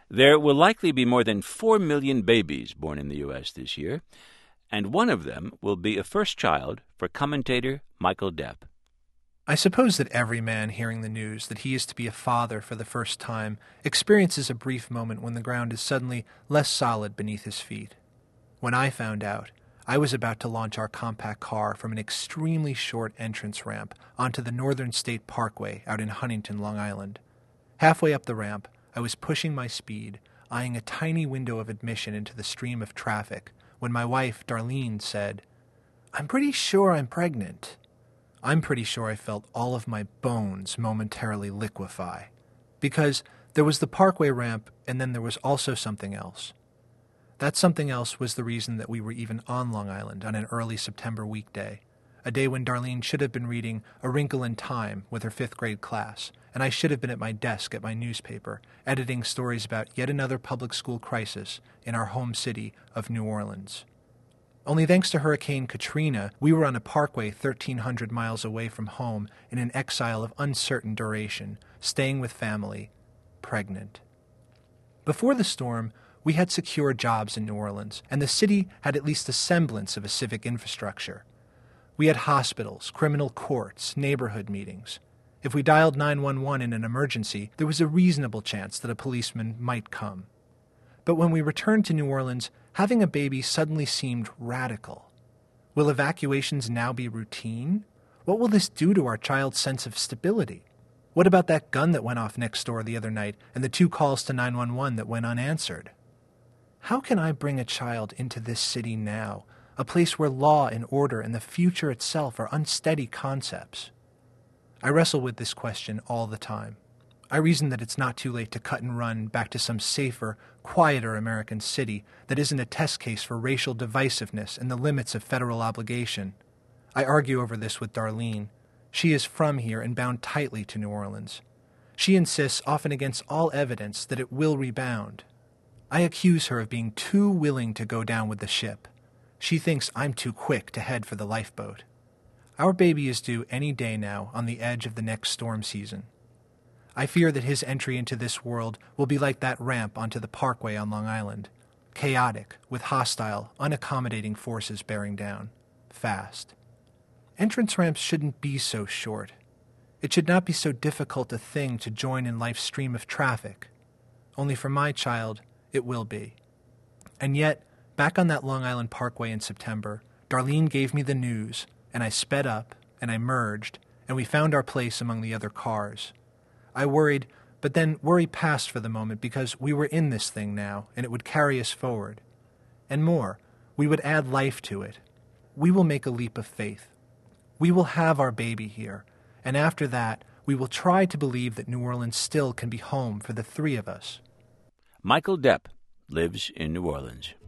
There will likely be more than 4 million babies born in the U.S. this year, and one of them will be a first child for commentator Michael Depp. I suppose that every man hearing the news that he is to be a father for the first time experiences a brief moment when the ground is suddenly less solid beneath his feet. When I found out, I was about to launch our compact car from an extremely short entrance ramp onto the Northern State Parkway out in Huntington, Long Island. Halfway up the ramp, I was pushing my speed, eyeing a tiny window of admission into the stream of traffic, when my wife, Darlene, said, "I'm pretty sure I'm pregnant." I'm pretty sure I felt all of my bones momentarily liquefy, because there was the parkway ramp and then there was also something else. That something else was the reason that we were even on Long Island on an early September weekday, a day when Darlene should have been reading A Wrinkle in Time with her 5th grade class, and I should have been at my desk at my newspaper, editing stories about yet another public school crisis in our home city of New Orleans. Only thanks to Hurricane Katrina, we were on a parkway 1,300 miles away from home in an exile of uncertain duration, staying with family, pregnant. Before the storm, we had secure jobs in New Orleans, and the city had at least a semblance of a civic infrastructure. We had hospitals, criminal courts, neighborhood meetings. If we dialed 911 in an emergency, there was a reasonable chance that a policeman might come. But when we returned to New Orleans, having a baby suddenly seemed radical. Will evacuations now be routine? What will this do to our child's sense of stability? What about that gun that went off next door the other night and the 2 calls to 911 that went unanswered? How can I bring a child into this city now, a place where law and order and the future itself are unsteady concepts? I wrestle with this question all the time. I reason that it's not too late to cut and run back to some safer, quieter American city that isn't a test case for racial divisiveness and the limits of federal obligation. I argue over this with Darlene. She is from here and bound tightly to New Orleans. She insists, often against all evidence, that it will rebound. I accuse her of being too willing to go down with the ship. She thinks I'm too quick to head for the lifeboat. Our baby is due any day now on the edge of the next storm season. I fear that his entry into this world will be like that ramp onto the parkway on Long Island, chaotic, with hostile, unaccommodating forces bearing down, fast. Entrance ramps shouldn't be so short. It should not be so difficult a thing to join in life's stream of traffic. Only for my child, it will be. And yet, back on that Long Island Parkway in September, Darlene gave me the news, and I sped up, and I merged, and we found our place among the other cars. I worried, but then worry passed for the moment because we were in this thing now, and it would carry us forward. And more, we would add life to it. We will make a leap of faith. We will have our baby here, and after that, we will try to believe that New Orleans still can be home for the 3 of us. Michael Depp lives in New Orleans.